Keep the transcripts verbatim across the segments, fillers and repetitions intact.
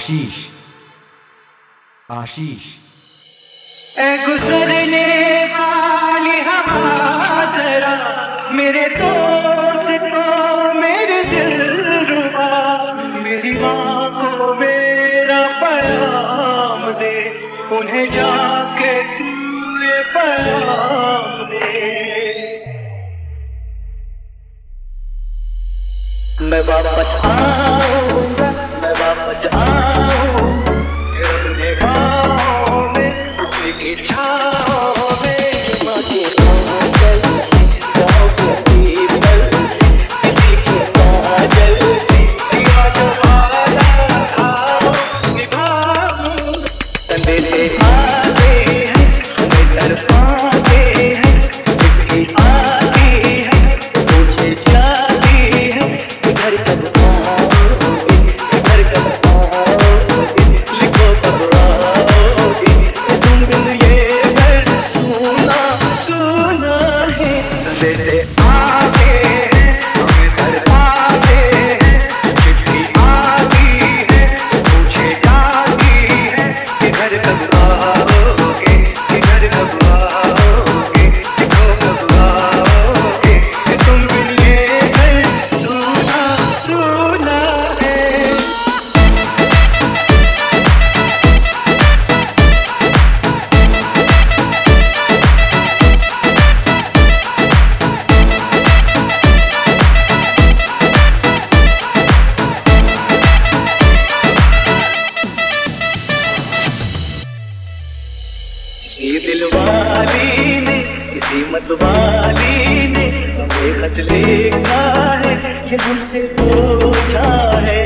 आशीष आशीष ए गुजरने वाली हवा जरा मेरे दोस्त को मेरे दिल रुबा, मेरी माँ को मेरा पैगाम दे, उन्हें जाके पूरे पैगाम दे। मैं वापस आऊंगा, मैं वापस आऊंगा तेरे गाँव में, उसी की छाँव में, माँ के आंचल से, गाँव के पीपल से, किसी के काजल से, याद वाला आओ निभाऊं। कंधे से आते हैं, हमें तड़पाते हैं, चिट्ठी आती है, मुझे जाती है, घर कब आओगे, घर कब आओगे, लिखो कब आओगे, तुम बिन ये घर सुना सुना है। संदेशे आते हैं, हमें तड़पाते हैं, चिट्ठी आती है, पूछे जाती है कि घर कब आओगे, कि घर कब आओगे, लिखो कब आओगे, तुम बिन ये घर सुना सुना है। किसी दिलवाली ने, किसी मतवाली ने हमें खत लिखा है, ये हमसे पूछा है।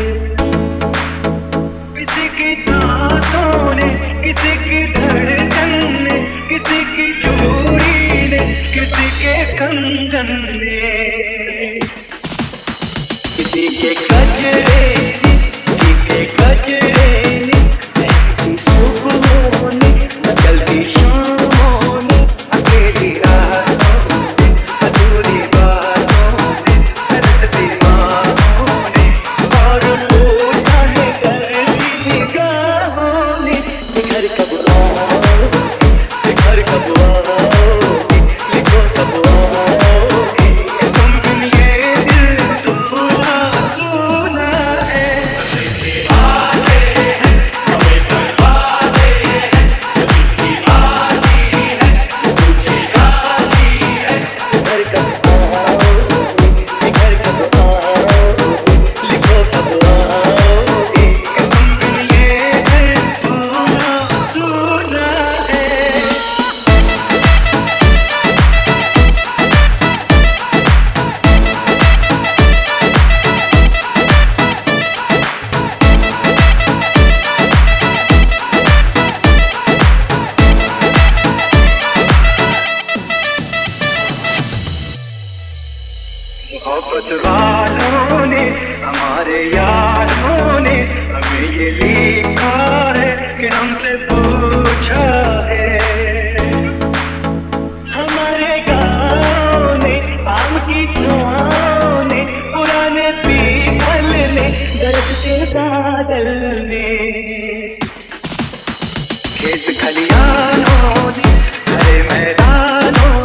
किसी की सांसों ने, किसी की धड़कन ने, किसी की चूड़ी ने, किसी के कंगन ने, किसी के गजरे ने, किसी के गजरे ने, महकती सुबहों ने, जल्दी शामों ने, अकेली रातों ने, अधूरी बातों ने, तरसती बाहों ने, और पूछा है तरसी निगाहों ने, घर कब आओगे, घर कब आओगे, लिखो कब आओगे, तुम बिन ये दिल सुना सुना है। आते हैं, हमें तड़पाते हैं, चिट्ठी आती है, पूछे जाती है, घर कब आओगे, घर कब आओगे, लिखो कब आओगे, तुम बिन ये दिल सुना सुना है। मोहब्बत वालों ने, हमारे यारों ने हमें ये लिखा है कि हमसे पूछा है। हमारे गाँव ने, आम की छाँव ने, पुराने पीपल ने, गरजते बादल ने, खेत खलियानों ने, हरे मैदानों